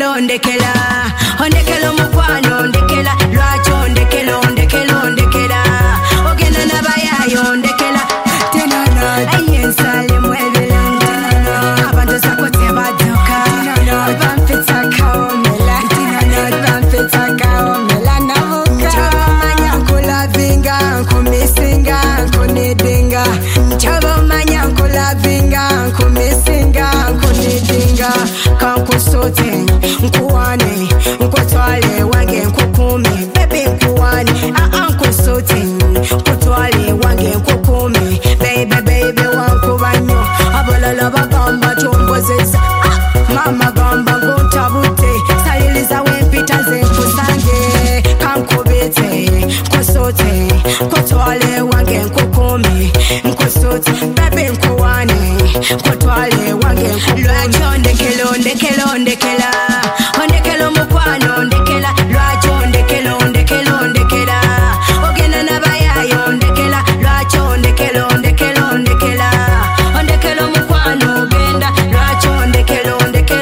ondekela mukwano ondekela lwaki ondekela ogenda nabayayo ondekela ayensale mwebelanga abantu sakote badoka bamfitsa kaomela navuka chabamanya nkulavinga nkumisinga nkunidinga chabamanya nkulavinga nkumisinga nkunidinga kankusote nkuwane nkutwale wange nkukumi baby nkuwane nkusote nkutwale wange nkukumi baby wankubanyo abalala bagamba chombozesa mama gamba nguntabute saliliza wempita zenkusange kankubite nkusote nkutwale wange nkukumi nkusote baby nkuwane nkutwale wange nkukumi lwaki ondekela mukwano ondekela lwaki ondekela ogenda nabayayo ondekela lwaki ondekela mukwano ogenda lwaki ondekela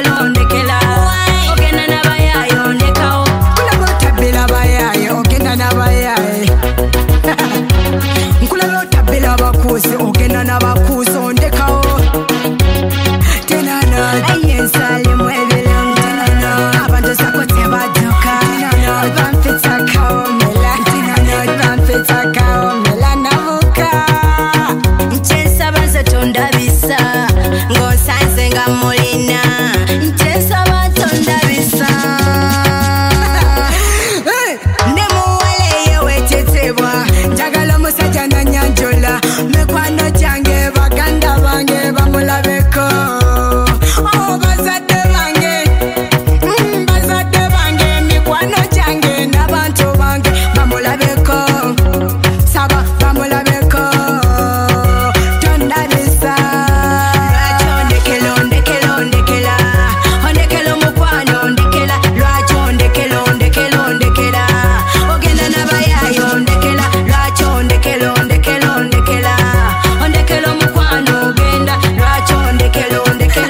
ogenda nabayayo ondekawo kulaba otabila bayayo ogenda nabayayo nkulaba otabila abakuzi ogenda nabakuzi ondekawo ayensale mwebelanga abantu sakote badoka bamfitsa kaomela navuka nkyensaba nze tondabisa ng'onsanze nga mulina nkyensaba tondabisa ne muwala eyewetetebwa njagala omusajja nanyanjula mikwano gyange baganda bange bamulabeko bazadde bange mikwano gyange n'abantu bange bamulabeko saba bamulabeko tondabisa lwaki ondekela mukwano ondekela lwaki ondekela ogenda nabayayo ondekela lwaki ondekela mukwano ogenda lwaki ondekela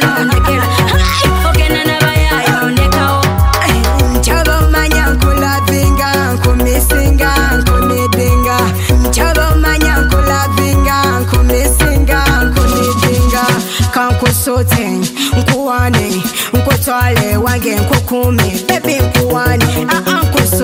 ogenda nabayayo ondekawo chabamanya nkulavinga nkumisinga nkunidinga chabamanya nkulavinga nkumisinga nkunidinga kankusote nkuwane nkutwale wange nkukumi baby nkuwane nkusote